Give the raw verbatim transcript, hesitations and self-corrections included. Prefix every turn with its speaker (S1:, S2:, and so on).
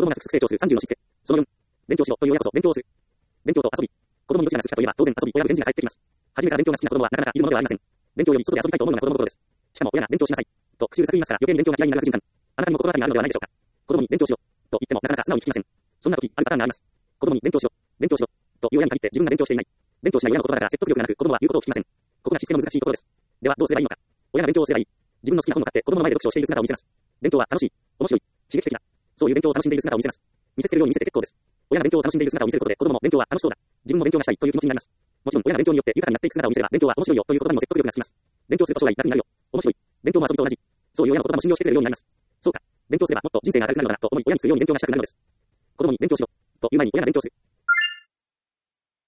S1: 供がすくすく成長するさんじゅうのしつけ。そのよん、勉強しろという親こそ勉強をする。勉強と遊び。子供にどちらが好きかといえば当然遊び、親の返事が返ってきます。初めから勉強が好きな子供はなかなかいるものではありません。勉強より外で遊びたいと思うのが子供の頃です。しかも親が勉強しなさいと口うるさく言いますから余計に勉強が嫌いになる悪循環。あなたにも心当たりがあるのではないでしょうか。子供に勉強しろと言ってもなかなか素直に聞きません。そんな時あるパターンがあります。子供に勉強しろ、勉強しろという親に限って自分が勉強していない。勉強しない親の言葉だから説得力がなく子供は言うことを聞きません。ここがしつけの難しいところです。ではどうすればいいのか。親が勉強をすればいい。自分の好きな本を買って子供の前で読書をしている姿を見せます。勉強は楽しい、面白い、刺激的だ。そういう勉強を楽しんでいる姿を見せます。見せつけるように見せて結構です。親が勉強を楽しんでいる姿を見せることで子供も勉強は楽しそうだ。自分も勉強がしたいという気持ちになります。もちろん親が勉強によって豊かになっていく姿を見せれば勉強は面白いよという言葉にも説得力がつきます。勉強すると将来楽になるよ。面白い。勉強も遊びと同じ。そういう親の言葉も信用してくれるようになります。そうか。勉強すればもっと人生が明るくなるのだなと思い親にするように勉強がしたくなるのです。子供に勉強しろという前に親が勉強する。